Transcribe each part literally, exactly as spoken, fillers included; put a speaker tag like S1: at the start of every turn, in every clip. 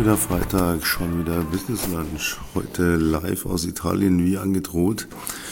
S1: wieder Freitag, schon wieder Business Lunch. Heute live aus Italien, wie angedroht.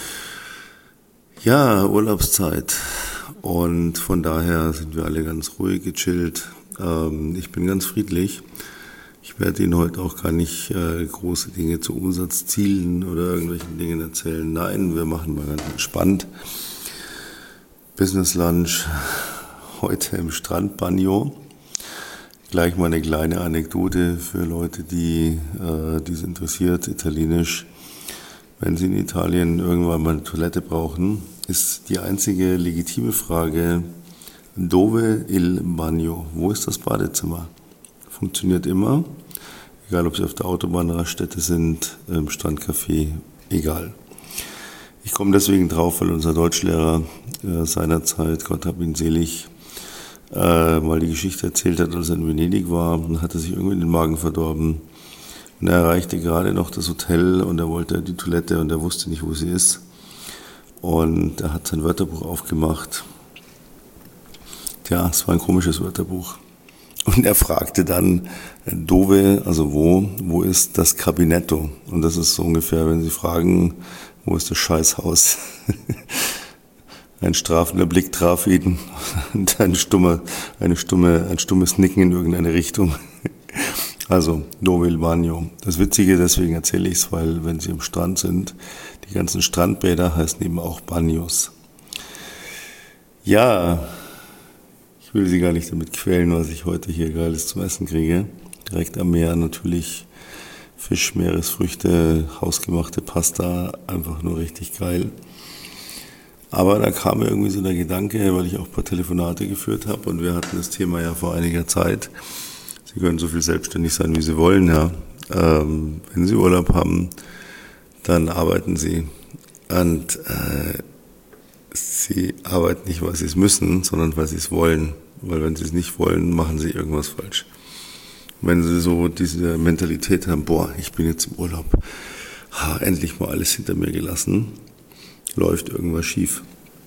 S1: Ja, Urlaubszeit. Und von daher sind wir alle ganz ruhig, gechillt. Ähm, ich bin ganz friedlich. Ich werde Ihnen heute auch gar nicht äh, große Dinge zu Umsatzzielen oder irgendwelchen Dingen erzählen. Nein, wir machen mal ganz entspannt. Business Lunch heute im Strandbagno. Gleich mal eine kleine Anekdote für Leute, die äh, dies interessiert, italienisch. Wenn Sie in Italien irgendwann mal eine Toilette brauchen, ist die einzige legitime Frage, dove il bagno? Wo ist das Badezimmer? Funktioniert immer, egal ob Sie auf der Autobahnraststätte sind, im Strandcafé, egal. Ich komme deswegen drauf, weil unser Deutschlehrer äh, seinerzeit, Gott hab ihn selig, äh, mal die Geschichte erzählt hat, als er in Venedig war, und hatte sich irgendwie den Magen verdorben. Und er erreichte gerade noch das Hotel und er wollte die Toilette und er wusste nicht, wo sie ist. Und er hat sein Wörterbuch aufgemacht. Tja, es war ein komisches Wörterbuch. Und er fragte dann, dove, also wo, wo ist das Kabinetto? Und das ist so ungefähr, wenn Sie fragen, wo ist das Scheißhaus? Ein strafender Blick traf ihn und ein stummer, eine stumme, ein stummes Nicken in irgendeine Richtung. Also, dove il bagno. Das Witzige, deswegen erzähle ich es, weil wenn Sie am Strand sind, die ganzen Strandbäder heißen eben auch Bagnos. Ja, ich will Sie gar nicht damit quälen, was ich heute hier Geiles zum Essen kriege. Direkt am Meer natürlich Fisch, Meeresfrüchte, hausgemachte Pasta, einfach nur richtig geil. Aber da kam mir irgendwie so der Gedanke, weil ich auch ein paar Telefonate geführt habe und wir hatten das Thema ja vor einiger Zeit. Sie können so viel selbstständig sein, wie Sie wollen, ja. Ähm, wenn Sie Urlaub haben, dann arbeiten Sie. Und äh, Sie arbeiten nicht, weil Sie es müssen, sondern weil Sie es wollen. Weil wenn Sie es nicht wollen, machen Sie irgendwas falsch. Wenn Sie so diese Mentalität haben, boah, ich bin jetzt im Urlaub, ha, endlich mal alles hinter mir gelassen, läuft irgendwas schief.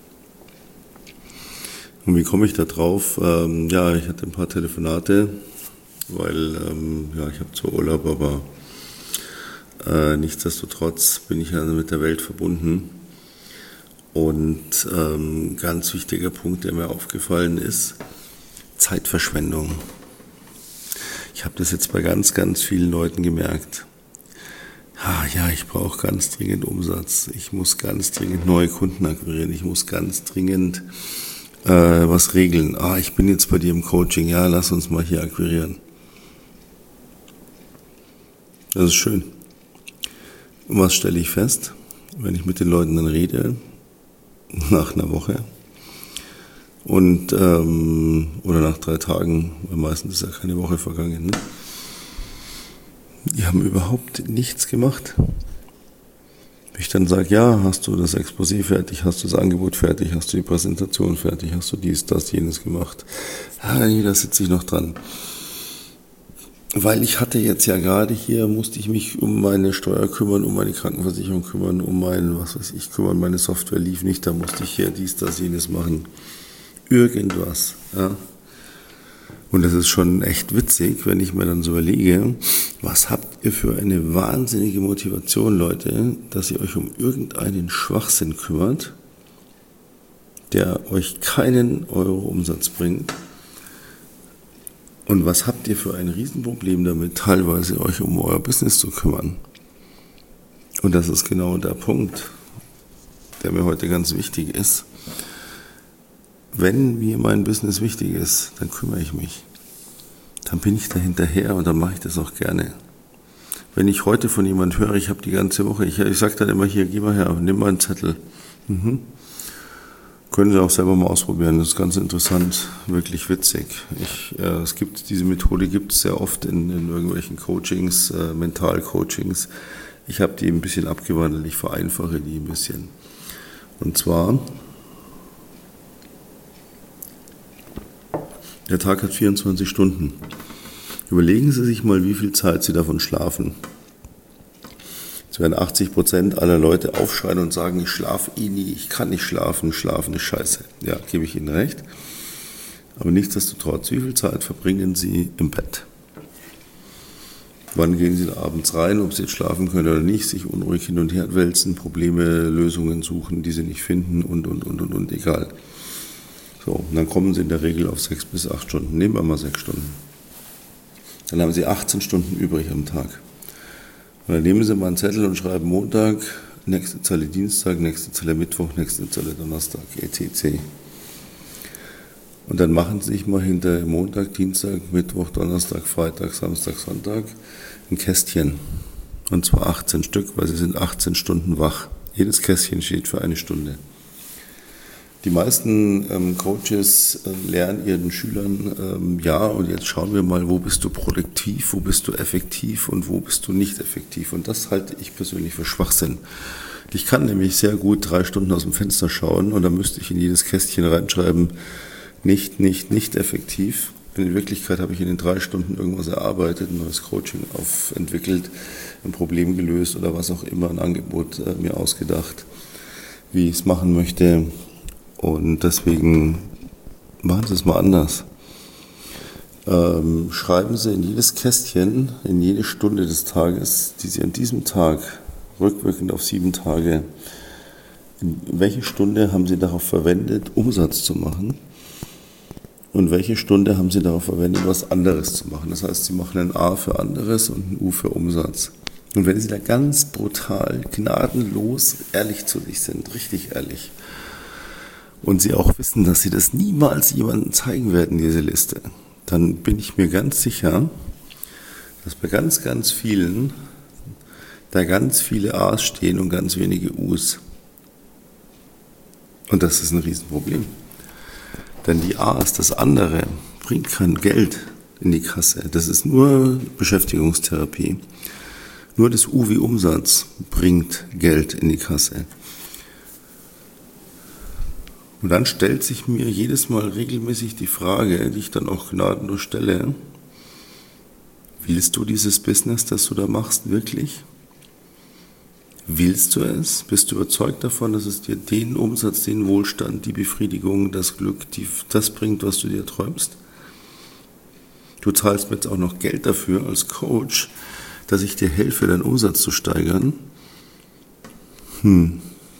S1: Und wie komme ich da drauf? Ähm, ja, ich hatte ein paar Telefonate, weil ähm, ja, ich habe zwar Urlaub, aber äh, nichtsdestotrotz bin ich ja mit der Welt verbunden. Und ähm, ganz wichtiger Punkt, der mir aufgefallen ist, Zeitverschwendung. Ich habe das jetzt bei ganz, ganz vielen Leuten gemerkt. Ah, ja, ich brauche ganz dringend Umsatz. Ich muss ganz dringend neue Kunden akquirieren. Ich muss ganz dringend äh, was regeln. Ah, ich bin jetzt bei dir im Coaching. Ja, lass uns mal hier akquirieren. Das ist schön. Und was stelle ich fest, wenn ich mit den Leuten dann rede, nach einer Woche und ähm, oder nach drei Tagen, weil meistens ist ja keine Woche vergangen, ne? Die haben überhaupt nichts gemacht. Wenn ich dann sage, ja, hast du das Exposé fertig, hast du das Angebot fertig, hast du die Präsentation fertig, hast du dies, das, jenes gemacht. Ja, nee, da sitze ich noch dran. Weil ich hatte jetzt ja gerade hier, musste ich mich um meine Steuer kümmern, um meine Krankenversicherung kümmern, um mein, was weiß ich, kümmern, meine Software lief nicht, da musste ich hier dies, das, jenes machen. Irgendwas, ja. Und das ist schon echt witzig, wenn ich mir dann so überlege, was habt ihr für eine wahnsinnige Motivation, Leute, dass ihr euch um irgendeinen Schwachsinn kümmert, der euch keinen Euro Umsatz bringt. Und was habt ihr für ein Riesenproblem damit, teilweise euch um euer Business zu kümmern? Und das ist genau der Punkt, der mir heute ganz wichtig ist. Wenn mir mein Business wichtig ist, dann kümmere ich mich. Dann bin ich da hinterher und dann mache ich das auch gerne. Wenn ich heute von jemand höre, ich habe die ganze Woche, ich, ich sage dann immer hier, geh mal her, nimm mal einen Zettel. Mhm. Können Sie auch selber mal ausprobieren, das ist ganz interessant, wirklich witzig. Ich, äh, es gibt, diese Methode gibt es sehr oft in, in irgendwelchen Coachings, äh, Mental-Coachings. Ich habe die ein bisschen abgewandelt, ich vereinfache die ein bisschen. Und zwar, der Tag hat vierundzwanzig Stunden. Überlegen Sie sich mal, wie viel Zeit Sie davon schlafen. Es werden achtzig Prozent aller Leute aufschreien und sagen, ich schlafe eh nie, ich kann nicht schlafen, schlafen ist scheiße. Ja, gebe ich Ihnen recht. Aber nichtsdestotrotz, wie viel Zeit verbringen Sie im Bett? Wann gehen Sie da abends rein, ob Sie jetzt schlafen können oder nicht, sich unruhig hin und her wälzen, Probleme, Lösungen suchen, die Sie nicht finden und, und, und, und, und, egal. So, und dann kommen Sie in der Regel auf sechs bis acht Stunden. Nehmen wir mal sechs Stunden. Dann haben Sie achtzehn Stunden übrig am Tag. Und dann nehmen Sie mal einen Zettel und schreiben Montag, nächste Zelle Dienstag, nächste Zelle Mittwoch, nächste Zelle Donnerstag, et cetera. Und dann machen Sie sich mal hinter Montag, Dienstag, Mittwoch, Donnerstag, Freitag, Samstag, Sonntag ein Kästchen. Und zwar achtzehn Stück, weil Sie sind achtzehn Stunden wach. Jedes Kästchen steht für eine Stunde. Die meisten ähm, Coaches äh, lernen ihren Schülern, ähm, ja, und jetzt schauen wir mal, wo bist du produktiv, wo bist du effektiv und wo bist du nicht effektiv. Und das halte ich persönlich für Schwachsinn. Ich kann nämlich sehr gut drei Stunden aus dem Fenster schauen und dann müsste ich in jedes Kästchen reinschreiben, nicht, nicht, nicht effektiv. In Wirklichkeit habe ich in den drei Stunden irgendwas erarbeitet, ein neues Coaching aufentwickelt, ein Problem gelöst oder was auch immer, ein Angebot äh, mir ausgedacht, wie ich es machen möchte. Und deswegen machen Sie es mal anders. Ähm, schreiben Sie in jedes Kästchen, in jede Stunde des Tages, die Sie an diesem Tag, rückwirkend auf sieben Tage, in welche Stunde haben Sie darauf verwendet, Umsatz zu machen? Und welche Stunde haben Sie darauf verwendet, was anderes zu machen? Das heißt, Sie machen ein A für anderes und ein U für Umsatz. Und wenn Sie da ganz brutal, gnadenlos ehrlich zu sich sind, richtig ehrlich, und Sie auch wissen, dass Sie das niemals jemandem zeigen werden, diese Liste, dann bin ich mir ganz sicher, dass bei ganz, ganz vielen da ganz viele A's stehen und ganz wenige U's. Und das ist ein Riesenproblem. Denn die A's, das andere, bringt kein Geld in die Kasse. Das ist nur Beschäftigungstherapie. Nur das U wie Umsatz bringt Geld in die Kasse. Und dann stellt sich mir jedes Mal regelmäßig die Frage, die ich dann auch gnadenlos stelle, willst du dieses Business, das du da machst, wirklich? Willst du es? Bist du überzeugt davon, dass es dir den Umsatz, den Wohlstand, die Befriedigung, das Glück, die, das bringt, was du dir träumst? Du zahlst mir jetzt auch noch Geld dafür als Coach, dass ich dir helfe, deinen Umsatz zu steigern. Hm.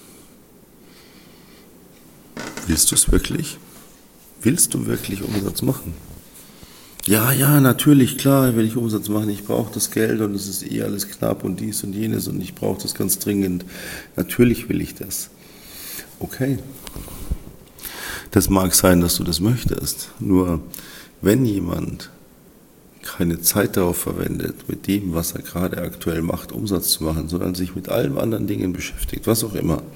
S1: Willst du es wirklich? Willst du wirklich Umsatz machen? Ja, ja, natürlich, klar will ich Umsatz machen, ich brauche das Geld und es ist eh alles knapp und dies und jenes und ich brauche das ganz dringend. Natürlich will ich das. Okay. Das mag sein, dass du das möchtest, nur wenn jemand keine Zeit darauf verwendet, mit dem, was er gerade aktuell macht, Umsatz zu machen, sondern sich mit allen anderen Dingen beschäftigt, was auch immer,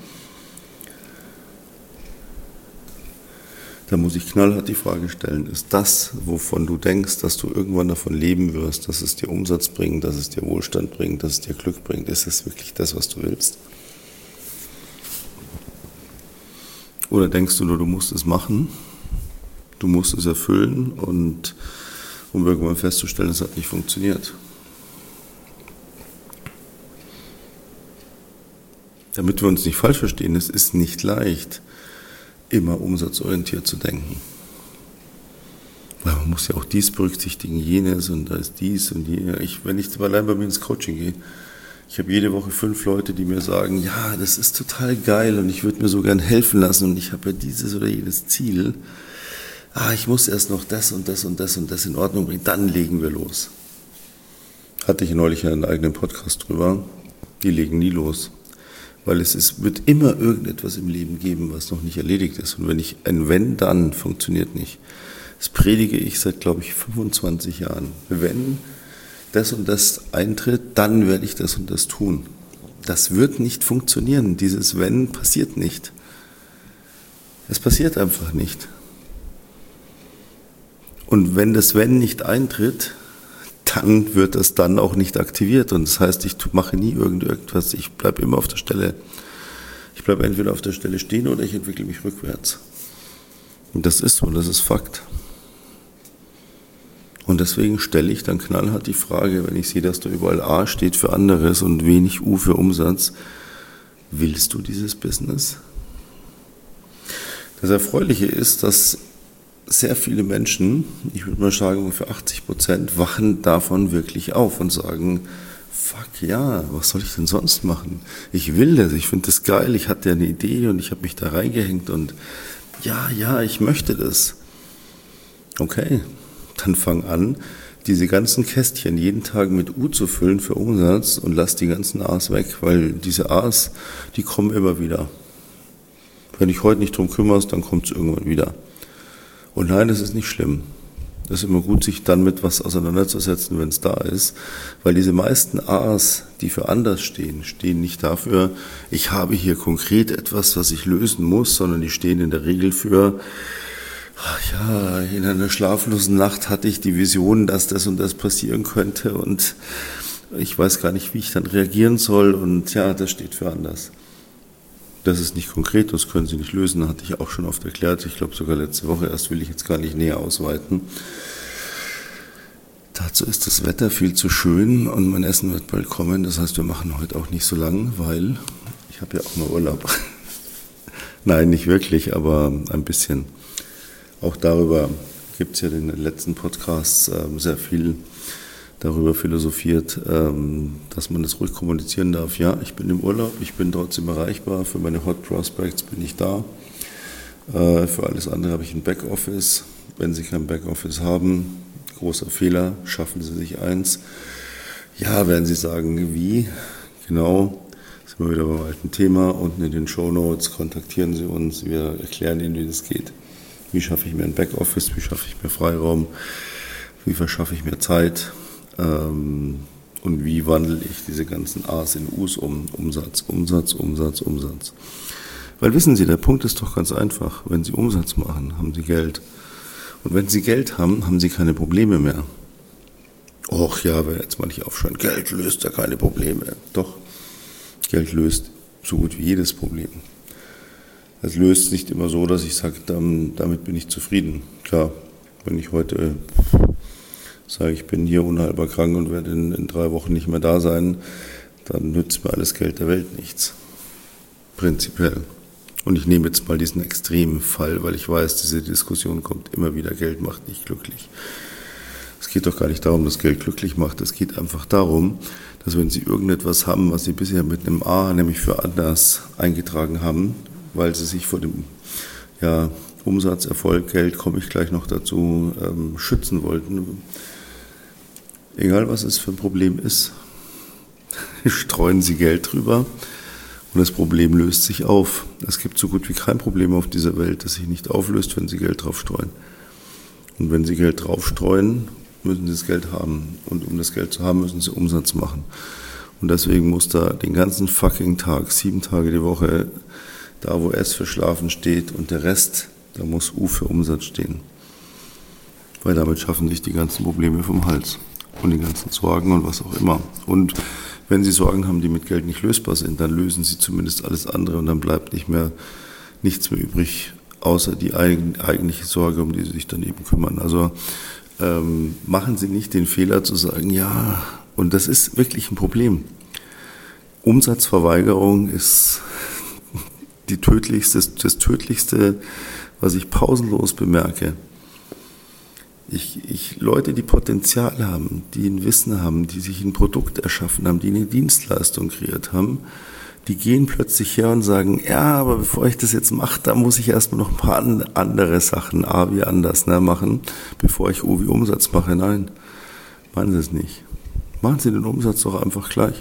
S1: da muss ich knallhart die Frage stellen, ist das, wovon du denkst, dass du irgendwann davon leben wirst, dass es dir Umsatz bringt, dass es dir Wohlstand bringt, dass es dir Glück bringt, ist es wirklich das, was du willst? Oder denkst du nur, du musst es machen, du musst es erfüllen und um irgendwann festzustellen, es hat nicht funktioniert? Damit wir uns nicht falsch verstehen, es ist nicht leicht, immer umsatzorientiert zu denken. Weil man muss ja auch dies berücksichtigen, jenes und da ist dies und jenes. Ich, wenn ich allein bei mir ins Coaching gehe, ich habe jede Woche fünf Leute, die mir sagen, ja, das ist total geil und ich würde mir so gern helfen lassen und ich habe ja dieses oder jenes Ziel. Ah, ich muss erst noch das und das und das und das in Ordnung bringen, dann legen wir los. Hatte ich neulich einen eigenen Podcast drüber. Die legen nie los. Weil es ist, wird immer irgendetwas im Leben geben, was noch nicht erledigt ist. Und wenn ich ein Wenn, dann funktioniert nicht. Das predige ich seit, glaube ich, fünfundzwanzig Jahren. Wenn das und das eintritt, dann werde ich das und das tun. Das wird nicht funktionieren. Dieses Wenn passiert nicht. Es passiert einfach nicht. Und wenn das Wenn nicht eintritt, dann wird das dann auch nicht aktiviert. Und das heißt, ich mache nie irgendetwas, ich bleibe immer auf der Stelle. Ich bleibe entweder auf der Stelle stehen oder ich entwickle mich rückwärts. Und das ist so, das ist Fakt. Und deswegen stelle ich dann knallhart die Frage, wenn ich sehe, dass da überall A steht für anderes und wenig U für Umsatz, willst du dieses Business? Das Erfreuliche ist, dass sehr viele Menschen, ich würde mal sagen ungefähr achtzig Prozent, wachen davon wirklich auf und sagen, fuck ja, was soll ich denn sonst machen? Ich will das, ich finde das geil, ich hatte ja eine Idee und ich habe mich da reingehängt und ja, ja, ich möchte das. Okay, dann fang an, diese ganzen Kästchen jeden Tag mit U zu füllen für Umsatz und lass die ganzen A's weg, weil diese A's, die kommen immer wieder. Wenn dich heute nicht drum kümmerst, dann kommt es irgendwann wieder. Und nein, das ist nicht schlimm. Das ist immer gut, sich dann mit was auseinanderzusetzen, wenn es da ist. Weil diese meisten A's, die für anders stehen, stehen nicht dafür, ich habe hier konkret etwas, was ich lösen muss, sondern die stehen in der Regel für, ach ja, in einer schlaflosen Nacht hatte ich die Vision, dass das und das passieren könnte und ich weiß gar nicht, wie ich dann reagieren soll und ja, das steht für anders. Das ist nicht konkret, das können Sie nicht lösen, hatte ich auch schon oft erklärt. Ich glaube sogar letzte Woche erst, will ich jetzt gar nicht näher ausweiten. Dazu ist das Wetter viel zu schön und mein Essen wird bald kommen. Das heißt, wir machen heute auch nicht so lang, weil ich habe ja auch mal Urlaub. Nein, nicht wirklich, aber ein bisschen. Auch darüber gibt es ja in den letzten Podcasts ähm, sehr viel darüber philosophiert, dass man das ruhig kommunizieren darf. Ja, ich bin im Urlaub, ich bin trotzdem erreichbar, für meine Hot Prospects bin ich da. Für alles andere habe ich ein Backoffice. Wenn Sie kein Backoffice haben, großer Fehler, schaffen Sie sich eins. Ja, werden Sie sagen, wie? Genau, sind wir wieder beim alten Thema. Unten in den Shownotes kontaktieren Sie uns, wir erklären Ihnen, wie das geht. Wie schaffe ich mir ein Backoffice, wie schaffe ich mir Freiraum, wie verschaffe ich mir Zeit? Und wie wandle ich diese ganzen A's in U's um? Umsatz, Umsatz, Umsatz, Umsatz. Weil wissen Sie, der Punkt ist doch ganz einfach. Wenn Sie Umsatz machen, haben Sie Geld. Und wenn Sie Geld haben, haben Sie keine Probleme mehr. Och ja, wer jetzt mal nicht aufschauen, Geld löst ja keine Probleme. Doch, Geld löst so gut wie jedes Problem. Es löst nicht immer so, dass ich sage, damit bin ich zufrieden. Klar, wenn ich heute sage, ich bin hier unheilbar krank und werde in, in drei Wochen nicht mehr da sein, dann nützt mir alles Geld der Welt nichts. Prinzipiell. Und ich nehme jetzt mal diesen extremen Fall, weil ich weiß, diese Diskussion kommt immer wieder, Geld macht nicht glücklich. Es geht doch gar nicht darum, dass Geld glücklich macht. Es geht einfach darum, dass wenn Sie irgendetwas haben, was Sie bisher mit einem A, nämlich für anders, eingetragen haben, weil Sie sich vor dem ja, Umsatz, Erfolg, Geld, komme ich gleich noch dazu, ähm, schützen wollten. Egal, was es für ein Problem ist, streuen Sie Geld drüber und das Problem löst sich auf. Es gibt so gut wie kein Problem auf dieser Welt, das sich nicht auflöst, wenn Sie Geld drauf streuen. Und wenn Sie Geld drauf streuen, müssen Sie das Geld haben. Und um das Geld zu haben, müssen Sie Umsatz machen. Und deswegen muss da den ganzen fucking Tag, sieben Tage die Woche, da wo S für Schlafen steht und der Rest, da muss U für Umsatz stehen. Weil damit schaffen sich die ganzen Probleme vom Hals. Und die ganzen Sorgen und was auch immer. Und wenn Sie Sorgen haben, die mit Geld nicht lösbar sind, dann lösen Sie zumindest alles andere und dann bleibt nicht mehr nichts mehr übrig, außer die eigentliche Sorge, um die Sie sich dann eben kümmern. Also ähm, machen Sie nicht den Fehler zu sagen, ja, und das ist wirklich ein Problem. Umsatzverweigerung ist die tödlichste, das Tödlichste, was ich pausenlos bemerke. Ich, ich, Leute, die Potenzial haben, die ein Wissen haben, die sich ein Produkt erschaffen haben, die eine Dienstleistung kreiert haben, die gehen plötzlich her und sagen, ja, aber bevor ich das jetzt mache, da muss ich erstmal noch ein paar andere Sachen, A wie anders, ne, machen, bevor ich U wie Umsatz mache. Nein, machen Sie es nicht. Machen Sie den Umsatz doch einfach gleich.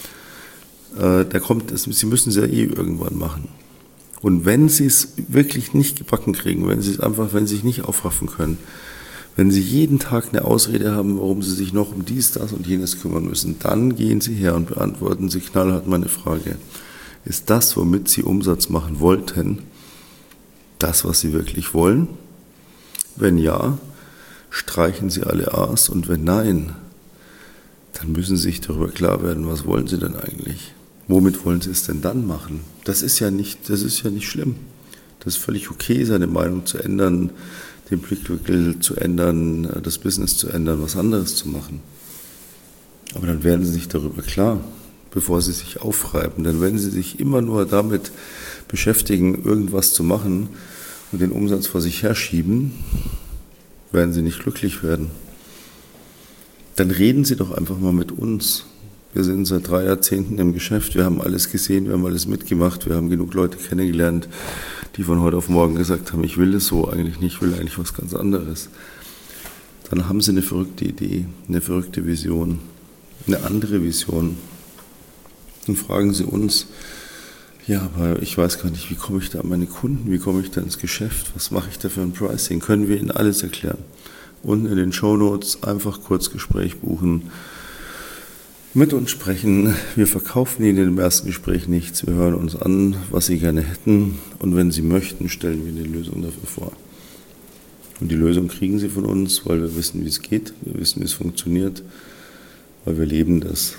S1: Äh, der kommt, das, Sie müssen es ja eh irgendwann machen. Und wenn Sie es wirklich nicht gebacken kriegen, wenn Sie es einfach, wenn Sie sich nicht aufraffen können, wenn Sie jeden Tag eine Ausrede haben, warum Sie sich noch um dies, das und jenes kümmern müssen, dann gehen Sie her und beantworten Sie knallhart meine Frage. Ist das, womit Sie Umsatz machen wollten, das, was Sie wirklich wollen? Wenn ja, streichen Sie alle A's und wenn nein, dann müssen Sie sich darüber klar werden, was wollen Sie denn eigentlich? Womit wollen Sie es denn dann machen? Das ist ja nicht, das ist ja nicht schlimm. Das ist völlig okay, seine Meinung zu ändern, den Blickwinkel zu ändern, das Business zu ändern, was anderes zu machen. Aber dann werden Sie sich darüber klar, bevor Sie sich aufreiben. Denn wenn Sie sich immer nur damit beschäftigen, irgendwas zu machen und den Umsatz vor sich herschieben, werden Sie nicht glücklich werden. Dann reden Sie doch einfach mal mit uns. Wir sind seit drei Jahrzehnten im Geschäft, wir haben alles gesehen, wir haben alles mitgemacht, wir haben genug Leute kennengelernt, die von heute auf morgen gesagt haben, ich will es so eigentlich nicht, ich will eigentlich was ganz anderes. Dann haben Sie eine verrückte Idee, eine verrückte Vision, eine andere Vision. Dann fragen Sie uns, ja, aber ich weiß gar nicht, wie komme ich da an meine Kunden, wie komme ich da ins Geschäft, was mache ich da für ein Pricing, können wir Ihnen alles erklären. Unten in den Shownotes einfach kurz Gespräch buchen, mit uns sprechen. Wir verkaufen Ihnen im ersten Gespräch nichts, wir hören uns an, was Sie gerne hätten und wenn Sie möchten, stellen wir eine Lösung dafür vor. Und die Lösung kriegen Sie von uns, weil wir wissen, wie es geht, wir wissen, wie es funktioniert, weil wir leben das.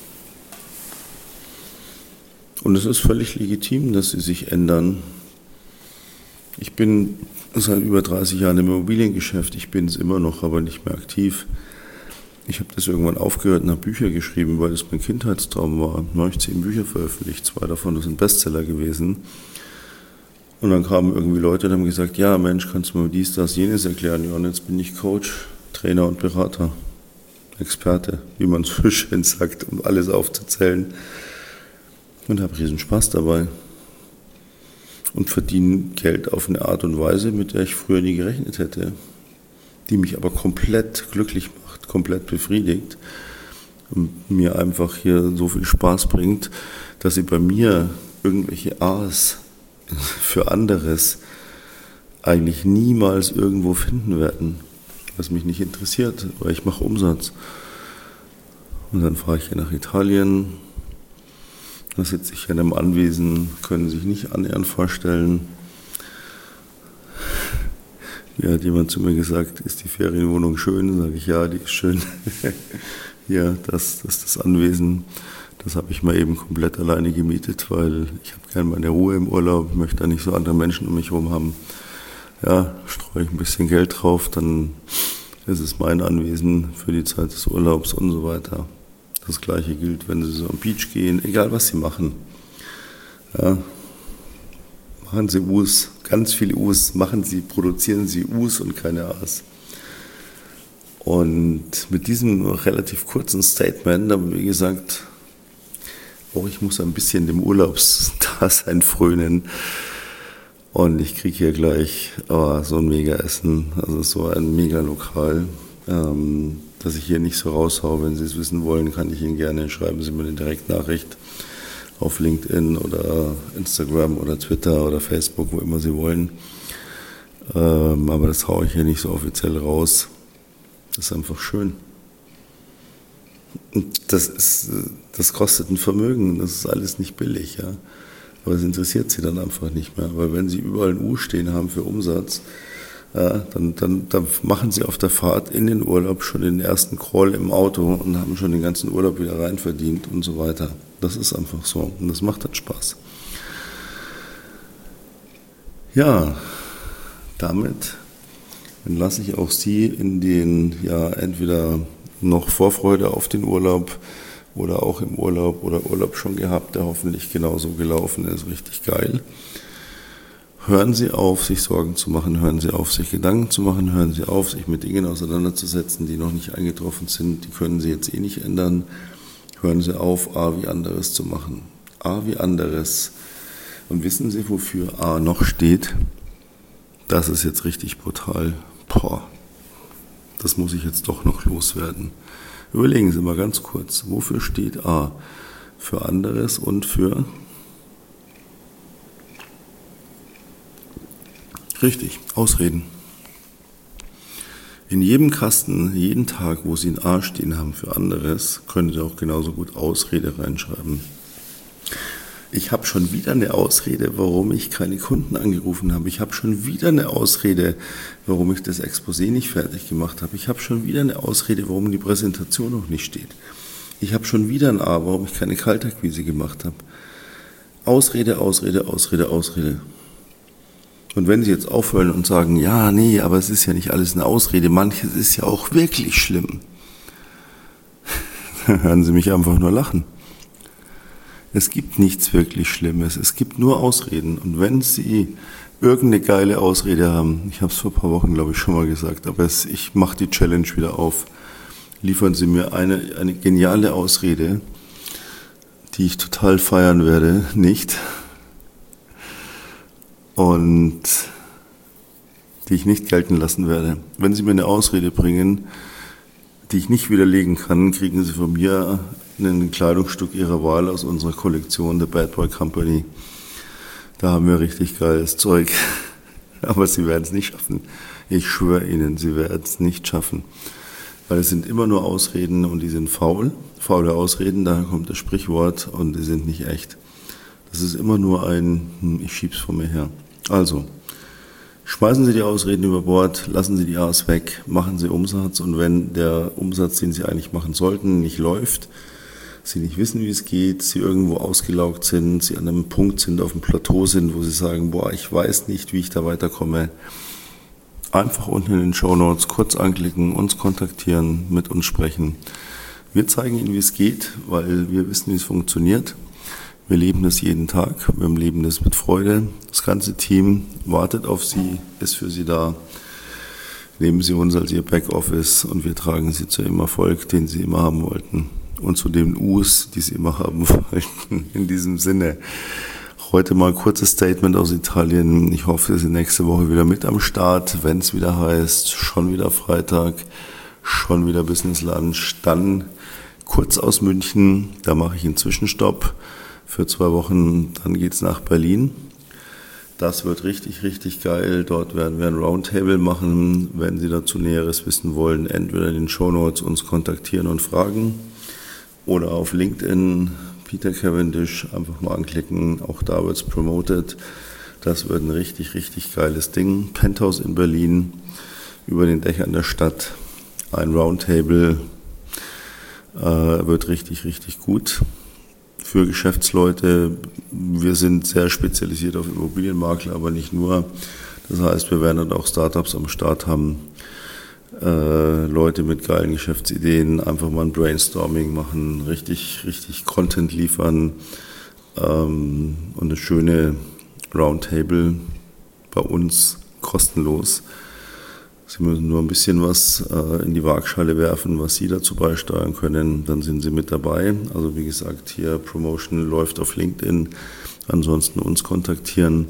S1: Und es ist völlig legitim, dass Sie sich ändern. Ich bin seit über dreißig Jahren im Immobiliengeschäft, ich bin es immer noch, aber nicht mehr aktiv. Ich habe das irgendwann aufgehört und habe Bücher geschrieben, weil das mein Kindheitstraum war. Dann habe ich zehn Bücher veröffentlicht, zwei davon sind Bestseller gewesen. Und dann kamen irgendwie Leute und haben gesagt, ja Mensch, kannst du mir dies, das, jenes erklären? Ja, und jetzt bin ich Coach, Trainer und Berater, Experte, wie man so schön sagt, um alles aufzuzählen. Und habe riesen Spaß dabei. Und verdiene Geld auf eine Art und Weise, mit der ich früher nie gerechnet hätte, die mich aber komplett glücklich macht, komplett befriedigt und mir einfach hier so viel Spaß bringt, dass sie bei mir irgendwelche A's für anderes eigentlich niemals irgendwo finden werden, was mich nicht interessiert, weil ich mache Umsatz. Und dann fahre ich hier nach Italien, da sitze ich hier in einem Anwesen, können sich nicht annähernd vorstellen. Hier hat jemand zu mir gesagt, ist die Ferienwohnung schön? Sage ich, ja, die ist schön. Ja, das, das ist das Anwesen. Das habe ich mal eben komplett alleine gemietet, weil ich habe gerne meine Ruhe im Urlaub, möchte da nicht so andere Menschen um mich herum haben. Ja, streue ich ein bisschen Geld drauf, dann ist es mein Anwesen für die Zeit des Urlaubs und so weiter. Das Gleiche gilt, wenn Sie so am Beach gehen, egal was Sie machen. Ja, machen Sie U's, ganz viele U's, machen Sie, produzieren Sie U's und keine A's. Und mit diesem relativ kurzen Statement, aber wie gesagt, auch ich muss ein bisschen dem Urlaubsdasein frönen. Und ich kriege hier gleich oh, so ein Mega-Essen, also so ein Mega-Lokal, ähm, dass ich hier nicht so raushaue. Wenn Sie es wissen wollen, kann ich Ihnen gerne, schreiben Sie mir eine Direktnachricht auf LinkedIn oder Instagram oder Twitter oder Facebook, wo immer Sie wollen. Ähm, aber das haue ich hier nicht so offiziell raus. Das ist einfach schön. Und das ist, das kostet ein Vermögen, das ist alles nicht billig, ja. Aber es interessiert Sie dann einfach nicht mehr, weil wenn Sie überall ein U stehen haben für Umsatz, ja, dann, dann, dann machen Sie auf der Fahrt in den Urlaub schon den ersten Crawl im Auto und haben schon den ganzen Urlaub wieder rein verdient und so weiter. Das ist einfach so und das macht dann Spaß. Ja, damit entlasse ich auch Sie in den, ja, entweder noch Vorfreude auf den Urlaub oder auch im Urlaub oder Urlaub schon gehabt, der hoffentlich genauso gelaufen ist, richtig geil. Hören Sie auf, sich Sorgen zu machen, hören Sie auf, sich Gedanken zu machen, hören Sie auf, sich mit Dingen auseinanderzusetzen, die noch nicht eingetroffen sind, die können Sie jetzt eh nicht ändern. Hören Sie auf, A wie anderes zu machen. A wie anderes. Und wissen Sie, wofür A noch steht? Das ist jetzt richtig brutal. Boah, das muss ich jetzt doch noch loswerden. Überlegen Sie mal ganz kurz, wofür steht A? Für anderes und für... Richtig, Ausreden. In jedem Kasten, jeden Tag, wo Sie ein A stehen haben für anderes, können Sie auch genauso gut Ausrede reinschreiben. Ich habe schon wieder eine Ausrede, warum ich keine Kunden angerufen habe. Ich habe schon wieder eine Ausrede, warum ich das Exposé nicht fertig gemacht habe. Ich habe schon wieder eine Ausrede, warum die Präsentation noch nicht steht. Ich habe schon wieder ein A, warum ich keine Kaltakquise gemacht habe. Ausrede, Ausrede, Ausrede, Ausrede. Und wenn Sie jetzt aufhören und sagen, ja, nee, aber es ist ja nicht alles eine Ausrede, manches ist ja auch wirklich schlimm, dann hören Sie mich einfach nur lachen. Es gibt nichts wirklich Schlimmes, es gibt nur Ausreden. Und wenn Sie irgendeine geile Ausrede haben. Ich habe es vor ein paar Wochen, glaube ich, schon mal gesagt, aber es, ich mache die Challenge wieder auf. Liefern Sie mir eine, eine geniale Ausrede, die ich total feiern werde, nicht. Und die ich nicht gelten lassen werde. Wenn Sie mir eine Ausrede bringen, die ich nicht widerlegen kann, kriegen Sie von mir ein Kleidungsstück Ihrer Wahl aus unserer Kollektion, The Bad Boy Company. Da haben wir richtig geiles Zeug. Aber Sie werden es nicht schaffen. Ich schwöre Ihnen, Sie werden es nicht schaffen. Weil es sind immer nur Ausreden und die sind faul. Faule Ausreden, daher kommt das Sprichwort und die sind nicht echt. Das ist immer nur ein, hm, ich schieb's von mir her. Also, schmeißen Sie die Ausreden über Bord, lassen Sie die A's weg, machen Sie Umsatz und wenn der Umsatz, den Sie eigentlich machen sollten, nicht läuft, Sie nicht wissen, wie es geht, Sie irgendwo ausgelaugt sind, Sie an einem Punkt sind, auf dem Plateau sind, wo Sie sagen, boah, ich weiß nicht, wie ich da weiterkomme, einfach unten in den Shownotes kurz anklicken, uns kontaktieren, mit uns sprechen. Wir zeigen Ihnen, wie es geht, weil wir wissen, wie es funktioniert. Wir leben das jeden Tag, wir leben das mit Freude. Das ganze Team wartet auf Sie, ist für Sie da. Nehmen Sie uns als Ihr Backoffice und wir tragen Sie zu Ihrem Erfolg, den Sie immer haben wollten. Und zu den U's, die Sie immer haben wollten. In diesem Sinne, heute mal ein kurzes Statement aus Italien. Ich hoffe, Sie sind nächste Woche wieder mit am Start, wenn es wieder heißt, schon wieder Freitag, schon wieder Business Lunch. Dann kurz aus München, da mache ich einen Zwischenstopp für zwei Wochen, dann geht's nach Berlin. Das wird richtig, richtig geil. Dort werden wir ein Roundtable machen. Wenn Sie dazu Näheres wissen wollen, entweder in den Shownotes uns kontaktieren und fragen oder auf LinkedIn Peter Cavendish einfach mal anklicken. Auch da wird's promoted. Das wird ein richtig, richtig geiles Ding. Penthouse in Berlin, über den Dächern der Stadt. Ein Roundtable äh, wird richtig, richtig gut. Für Geschäftsleute, wir sind sehr spezialisiert auf Immobilienmakler, aber nicht nur. Das heißt, wir werden dann auch Startups am Start haben, äh, Leute mit geilen Geschäftsideen, einfach mal ein Brainstorming machen, richtig, richtig Content liefern ähm, und eine schöne Roundtable bei uns kostenlos. Sie müssen nur ein bisschen was äh, in die Waagschale werfen, was Sie dazu beisteuern können, dann sind Sie mit dabei. Also wie gesagt, hier Promotion läuft auf LinkedIn, ansonsten uns kontaktieren.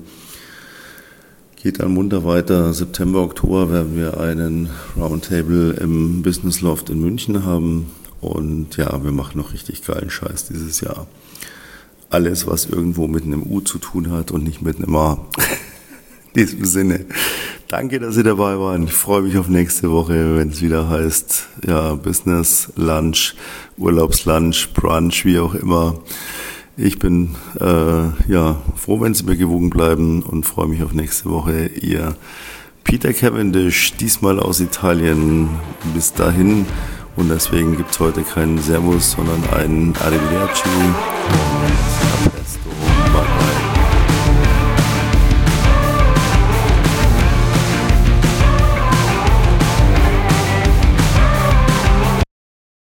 S1: Geht dann munter weiter. September, Oktober werden wir einen Roundtable im Business Loft in München haben und ja, wir machen noch richtig geilen Scheiß dieses Jahr. Alles, was irgendwo mit einem U zu tun hat und nicht mit einem A. In diesem Sinne. Danke, dass Sie dabei waren. Ich freue mich auf nächste Woche, wenn es wieder heißt, ja, Business, Lunch, Urlaubslunch, Brunch, wie auch immer. Ich bin äh, ja froh, wenn Sie mir gewogen bleiben und freue mich auf nächste Woche. Ihr Peter Cavendish, diesmal aus Italien. Bis dahin und deswegen gibt es heute keinen Servus, sondern einen Arrivederci.